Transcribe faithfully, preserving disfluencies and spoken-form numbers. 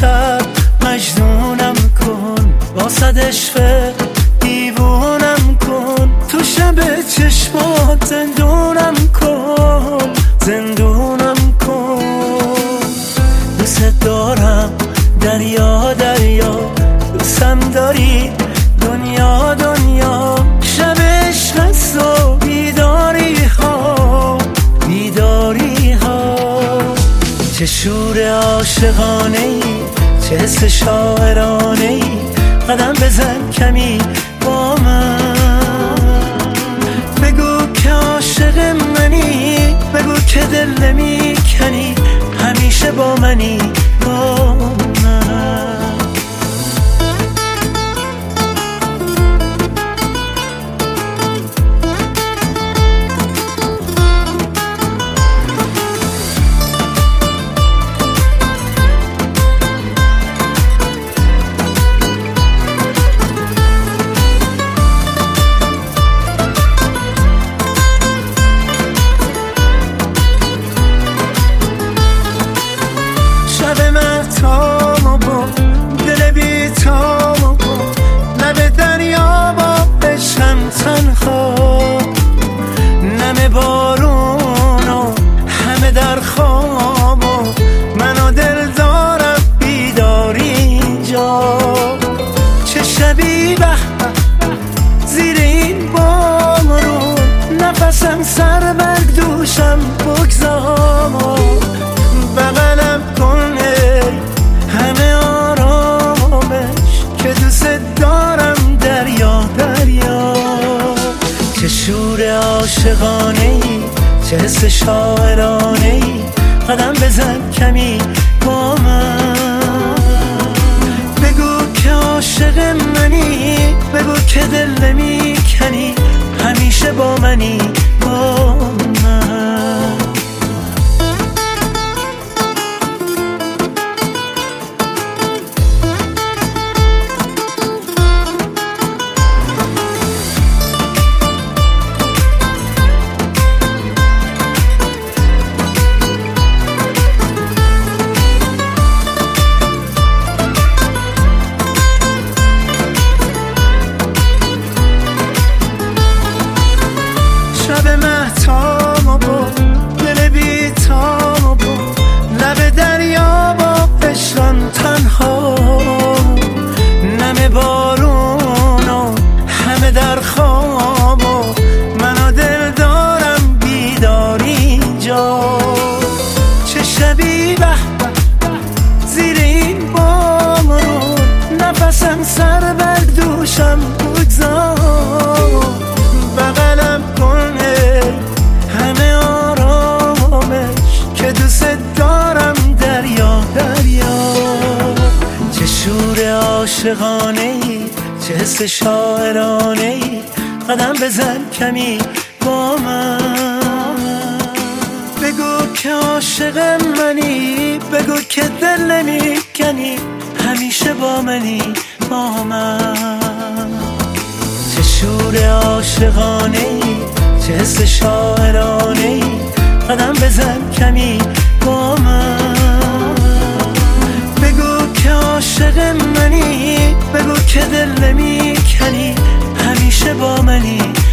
شب مجنونم کن، واسد عشق دیوونم کن، تو شب چشمات زندونم کن، زندونم کن. دوست دارم دریا دریا، دوستم داری دنیا دنیا، شب عشق است و بیداری ها بیداری ها. چه شور عاشقانه ای، چه حس شاعرانه ای، قدم بزن کمی با من، بگو که عاشق منی، بگو که دل نمیکنی، همیشه با منی با من. شب مهتابو با دل بیتابو با لب دریا با عشقم تنها، نم بارون و همه در خواب و من و دل دارم بیداری اینجا. چه شبی به زیر این بارون، نفسم سر بر دوشم بگذار، بغلم کن همه آرامش که دوست دارم دریا دریا. چه شور عاشقانه ای، چه حس شاعرانه ای، قدم بزن کمی با من، بگو که عاشق منی، بگو که دل نمیکنی، همیشه با منی با من. شب مهتابو با دل بیتابو با لب دریا با عشقم تنها، نم بارون و همه در خواب و من و دل دارم بیداری اینجا. چه شبی به زیر این بارون، نفسم سر بر دوشم بگذار، بغلم کن همه آرامش که دوست دارم دریا دریا. چه شور عاشقانه ای، چه حس شاعرانه ای، قدم بزن کمی با من، بگو که عاشق منی، بگو که دل نمیکنی، همیشه با منی با من. چه شور عاشقانه ای، چه حس شاعرانه ای، قدم بزن کمی با من، بگو که عاشق منی، بگو که دل نمیکنی، همیشه با منی